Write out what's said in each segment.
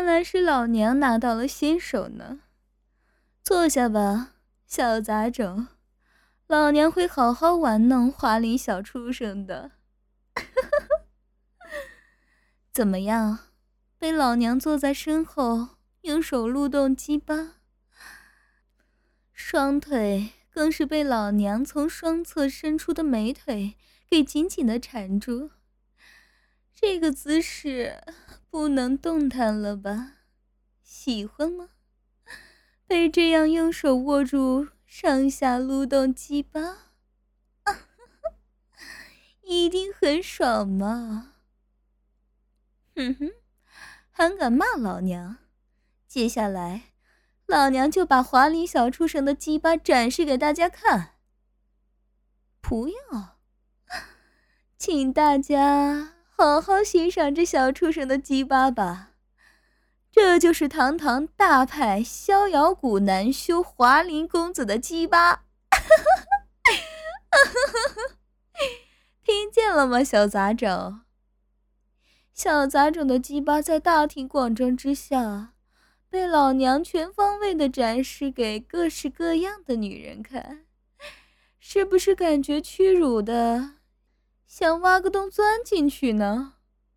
来是老娘拿到了先手呢。坐下吧，小杂种，老娘会好好玩弄华丽小畜生的。怎么样，被老娘坐在身后，用手撸动鸡巴，双腿更是被老娘从双侧伸出的美腿给紧紧地缠住。这个姿势不能动弹了吧？喜欢吗？被这样用手握住上下撸动鸡巴，一定很爽嘛。哼哼，还敢骂老娘？接下来老娘就把华丽小畜生的鸡巴展示给大家看。不要，请大家好好欣赏这小畜生的鸡巴吧。这就是堂堂大派逍遥谷男修华林公子的鸡巴。听见了吗，小杂种？小杂种的鸡巴在大庭广众之下被老娘全方位的展示给各式各样的女人看，是不是感觉屈辱的想挖个洞钻进去呢？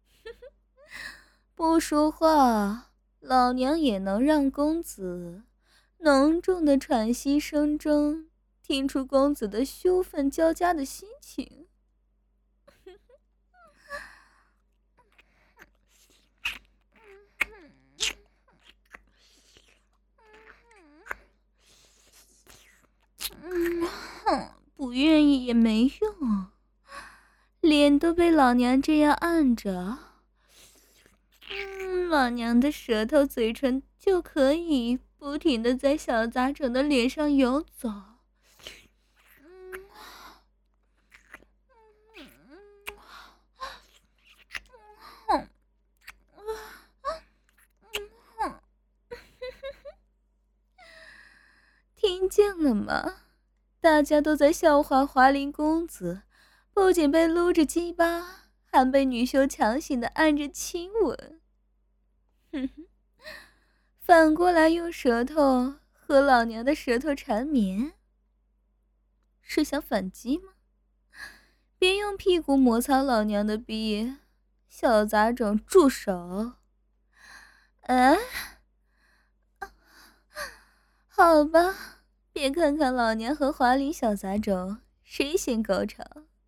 不说话，老娘也能让公子浓重的喘息声中听出公子的羞愤交加的心情。不愿意也没用，脸都被老娘这样按着，老娘的舌头嘴唇就可以不停地在小杂种的脸上游走。听见了吗？大家都在笑话华林公子，不仅被撸着鸡巴，还被女修强行的按着亲吻。哼哼，反过来用舌头和老娘的舌头缠绵，是想反击吗？别用屁股摩擦老娘的逼，小杂种住手！好吧，别看看老娘和华林小杂种谁先高潮，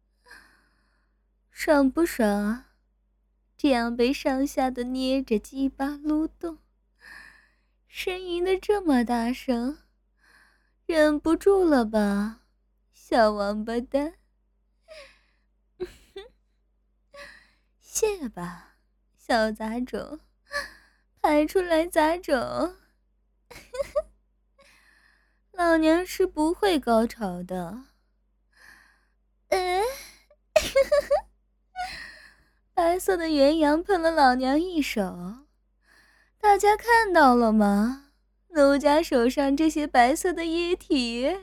爽不爽啊？这样被上下的捏着鸡巴撸动，呻吟的这么大声，忍不住了吧，小王八蛋？谢吧，小杂种，排出来杂种。老娘是不会高潮的。白色的元阳喷了老娘一手，大家看到了吗？奴家手上这些白色的液体。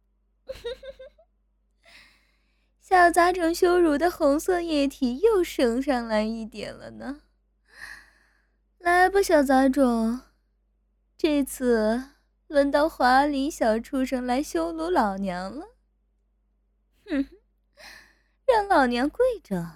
小杂种羞辱的红色液体又升上来一点了呢。来吧，小杂种，这次轮到华丽小畜生来羞辱老娘了。哼，让老娘跪着。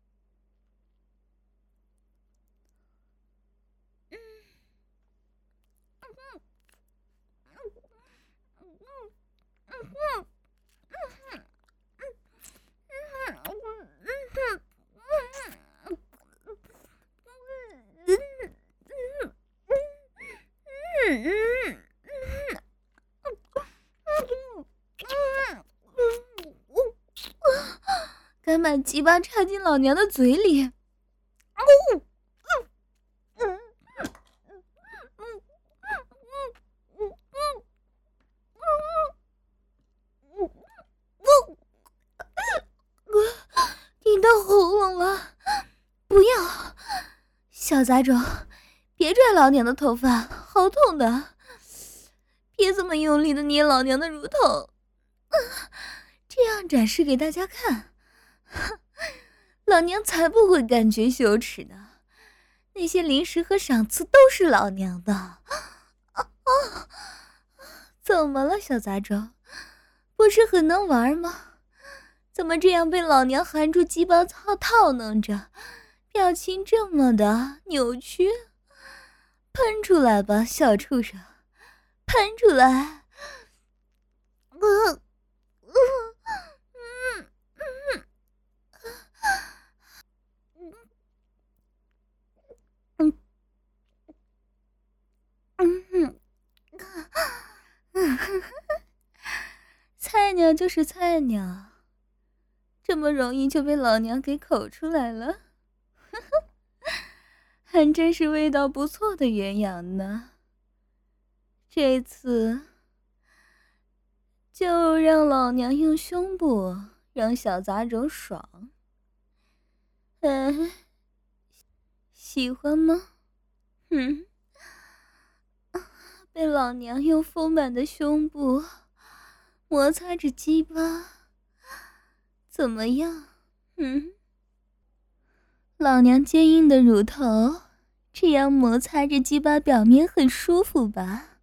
敢把鸡巴插进老娘的嘴里！顶到喉咙了！不要，小杂种，别拽老娘的头发，好痛的！别这么用力的捏老娘的乳头，这样展示给大家看，老娘才不会感觉羞耻呢。 那些零食和赏赐都是老娘的。怎么了，小杂种？不是很能玩吗？怎么这样被老娘含住鸡巴套弄着，表情这么的扭曲？喷出来吧，小畜生，喷出来！菜鸟就是菜鸟，这么容易就被老娘给口出来了，还真是味道不错的鸳鸯呢。这次就让老娘用胸部让小杂种爽。喜欢吗？被老娘用丰满的胸部摩擦着鸡巴，怎么样？老娘坚硬的乳头这样摩擦着鸡巴表面很舒服吧？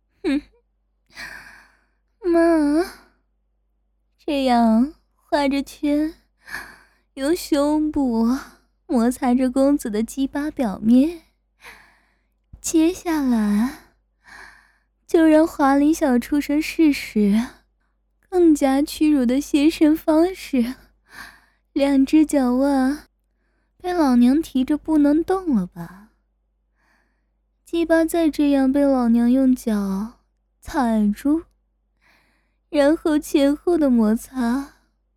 妈，这样画着圈，用胸部摩擦着公子的鸡巴表面。接下来就让华丽小畜生试试更加屈辱的邪神方式。两只脚腕被老娘提着不能动了吧？鸡巴再这样被老娘用脚踩住，然后前后的摩擦。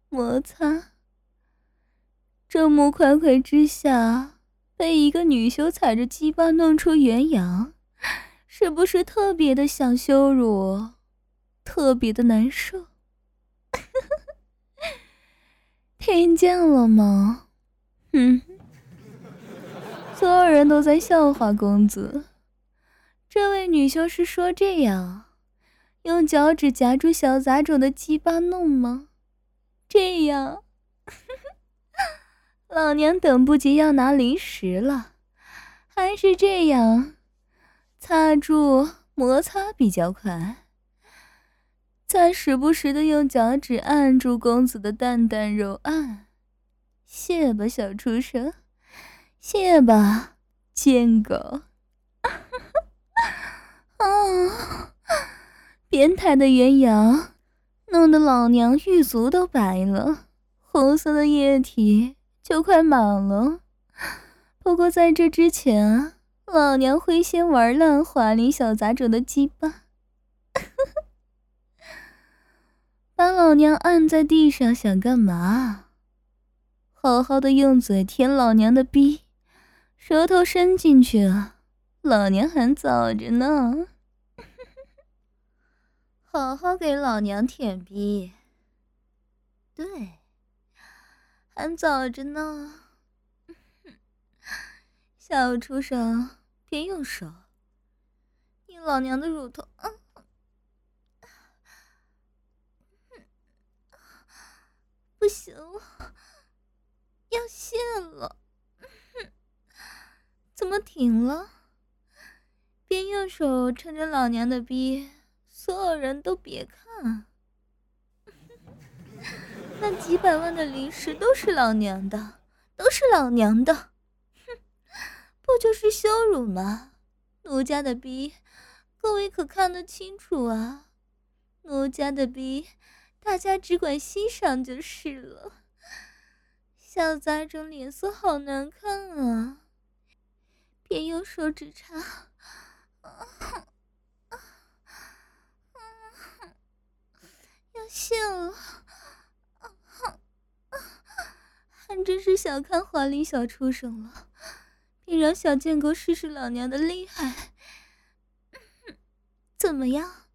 众目睽睽之下，被一个女修踩着鸡巴弄出原样，是不是特别的想羞辱，特别的难受？听见了吗？所有人都在笑话公子。这位女修是说这样用脚趾夹住小杂种的鸡巴弄吗？这样老娘等不及要拿零食了，还是这样擦住摩擦比较快，再时不时的用脚趾按住公子的蛋蛋揉按。谢吧，小畜生，谢吧，贱狗。变态的鸳鸯弄得老娘玉足都白了，红色的液体就快满了。不过在这之前，老娘会先玩烂华丽小杂种的鸡巴。把老娘按在地上想干嘛？好好的用嘴舔老娘的逼，舌头伸进去啊，老娘还早着呢。好好给老娘舔逼，对，还早着呢。小畜生，别用手，你老娘的乳头，不行了，要泄了。怎么停了？别用手撑着老娘的逼，所有人都别看。那几百万的零食都是老娘的，都是老娘的。不就是羞辱吗？奴家的逼，各位可看得清楚啊！奴家的逼，大家只管欣赏就是了。小杂种脸色好难看啊！别用手指插，要泄了。还真是小看华丽小畜生了，别让小贱狗试试老娘的厉害。怎么样？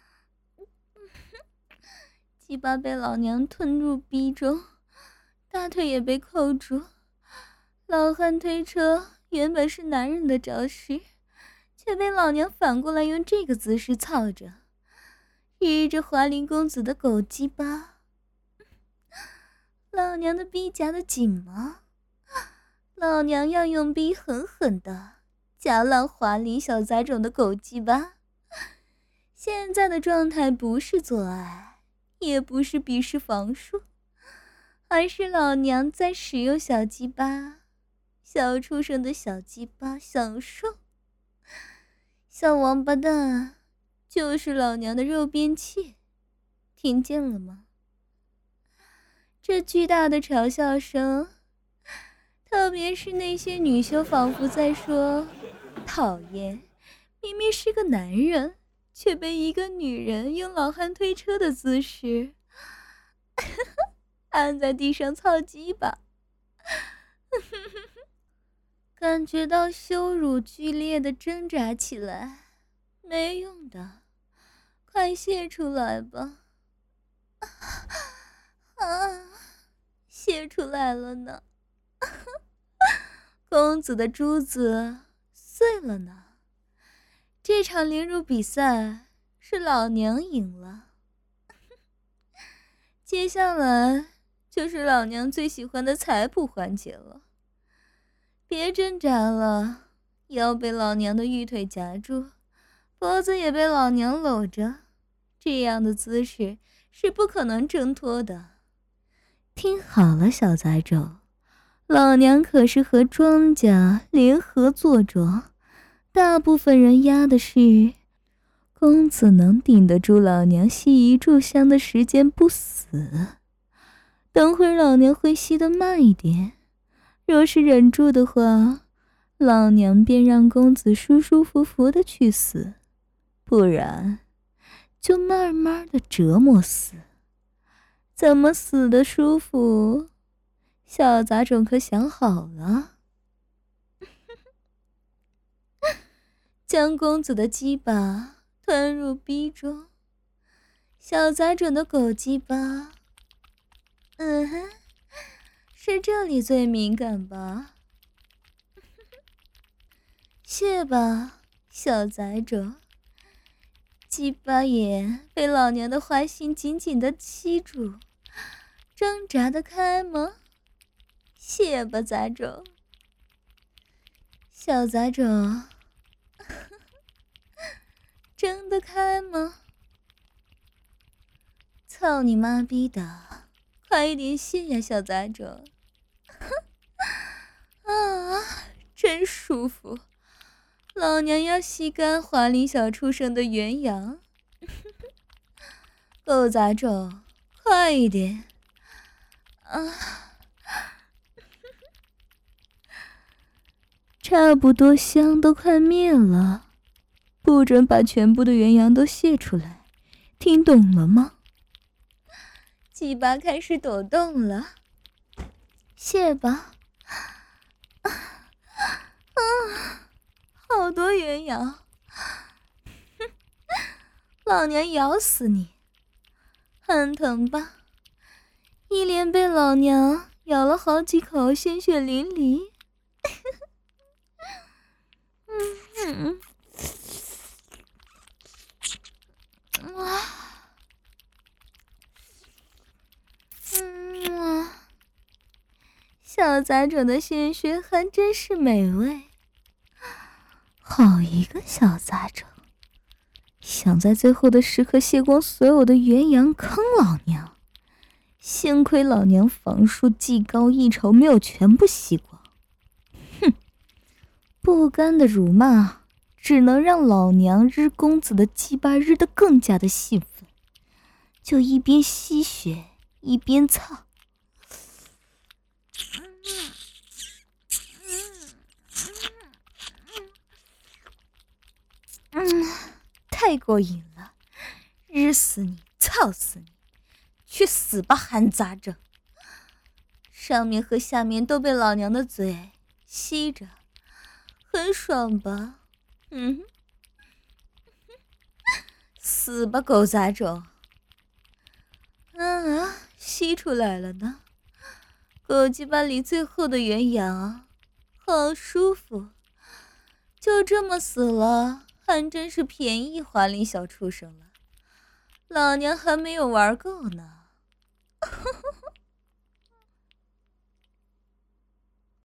鸡巴被老娘吞入逼中，大腿也被扣住。老汉推车原本是男人的招式，却被老娘反过来用这个姿势操着，日着华林公子的狗鸡巴。老娘的逼夹得紧吗？ 老娘要用逼狠狠的夹烂华丽小杂种的狗鸡巴。现在的状态不是做爱，也不是比试房数，而是老娘在使用小鸡巴，小畜生的小鸡巴享受。小王八蛋，就是老娘的肉便器，听见了吗？这巨大的嘲笑声，特别是那些女修仿佛在说：讨厌，明明是个男人，却被一个女人用老汉推车的姿势按在地上操鸡巴。感觉到羞辱剧烈的挣扎起来，没用的，快泄出来吧。泄出来了呢。公子的珠子碎了呢。这场凌辱比赛是老娘赢了。接下来就是老娘最喜欢的采捕环节了。别挣扎了，腰被老娘的玉腿夹住，脖子也被老娘搂着，这样的姿势是不可能挣脱的。听好了，小杂种，老娘可是和庄家联合作庄，大部分人压的是公子能顶得住老娘吸一炷香的时间不死。等会老娘会吸得慢一点，若是忍住的话，老娘便让公子舒舒服服的去死，不然就慢慢的折磨死。怎么死的舒服，小杂种可想好了？将公子的鸡巴吞入逼中，小杂种的狗鸡巴，是这里最敏感吧？谢吧，小杂种，鸡巴眼被老娘的花心紧紧的吸住，挣扎得开吗？谢吧，杂种，小杂种，睁得开吗？操你妈逼的，快一点谢呀，小杂种！真舒服，老娘要吸干华丽小畜生的原羊。狗杂种，快一点！差不多香都快灭了，不准把全部的原羊都泄出来，听懂了吗？鸡巴开始抖动了，泄吧！好多原羊，老娘咬死你！很疼吧？一连被老娘咬了好几口，鲜血淋漓。小杂种的鲜血还真是美味。好一个小杂种，想在最后的时刻卸光所有的元阳坑老娘，幸亏老娘防术技高一筹，没有全部吸光。哼，不甘的辱骂只能让老娘日公子的鸡巴日得更加的兴奋，就一边吸血一边操。太过瘾了，日死你，操死你，去死吧，韩杂种！上面和下面都被老娘的嘴吸着，很爽吧？死吧，狗杂种！吸出来了呢，狗鸡巴里最后的原阳，好舒服，就这么死了。还真是便宜华丽小畜生了，老娘还没有玩够呢。